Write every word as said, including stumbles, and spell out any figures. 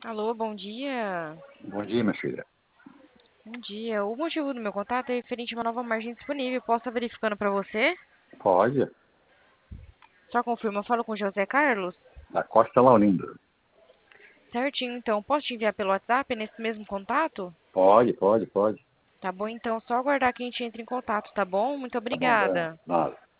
Alô, bom dia. Bom dia, minha filha. Bom dia. O motivo do meu contato é referente a uma nova margem disponível. Posso estar verificando para você? Pode. Só confirma, eu falo com o José Carlos? Da Costa Laurindo. Certinho, então. Posso te enviar pelo WhatsApp nesse mesmo contato? Pode, pode, pode. Tá bom, então. Só aguardar que a gente entre em contato, tá bom? Muito Tá bom, tá. obrigada. Nada.